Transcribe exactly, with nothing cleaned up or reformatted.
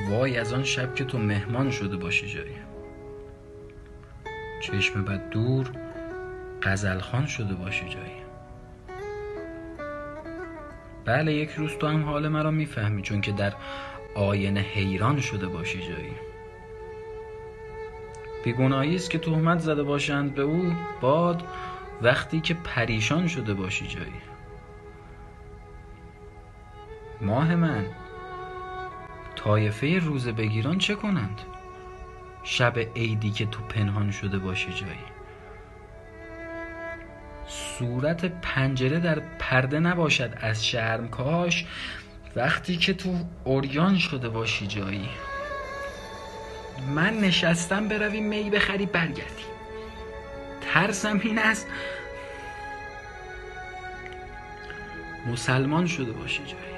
وای از آن شب که تو مهمان شده باشی جایی. چشم بد دور غزلخوان شده باشی جایی. بله یک روز تو هم حال مرا میفهمی، چون که در آینه حیران شده باشی جایی. بیگناهی است که تهمت زده باشند به او باد، وقتی که پریشان شده باشی جایی. ماه من، طایفه روزه بگیران چه کنند شب عیدی که تو پنهان شده باشی جایی. صورت پنجره در پرده نباشد از شرم، کاش وقتی که تو عریان شده باشی جایی. من نشستم بروی می بخری برگردی، ترسم این است مسلمان شده باشی جایی.